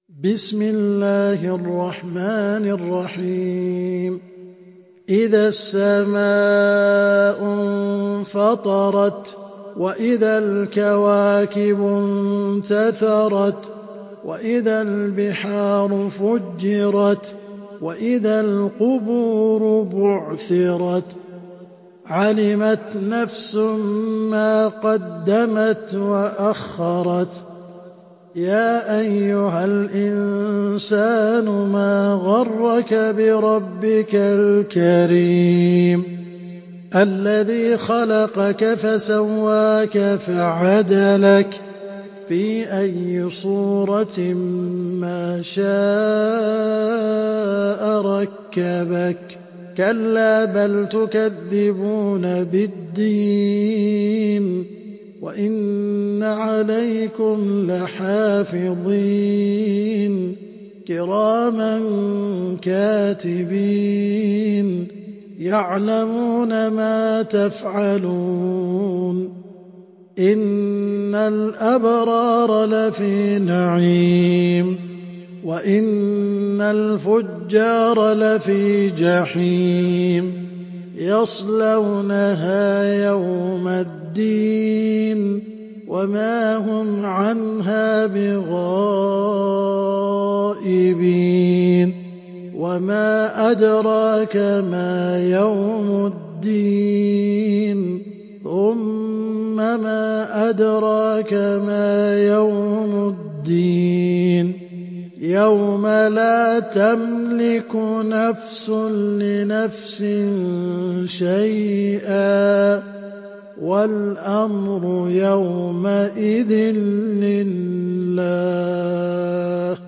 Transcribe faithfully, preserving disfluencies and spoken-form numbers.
بسم الله الرحمن الرحيم إذا السماء انفطرت وإذا الكواكب انتثرت وإذا البحار فجرت وإذا القبور بعثرت علمت نفس ما قدمت وأخرت يا أيها الإنسان ما غرك بربك الكريم الذي خلقك فسواك فعدلك في أي صورة ما شاء ركبك كلا بل تكذبون بالدين وإن عليكم لحافظين كراما كاتبين يعلمون ما تفعلون إن الأبرار لفي نعيم وإن الفجار لفي جحيم يصلونها يوم الدين وما هم عنها بغائبين وما أدراك ما يوم الدين ثم ما أدراك ما يوم الدين يوم لا تملك نفس لنفس شيئا والأمر يومئذ لله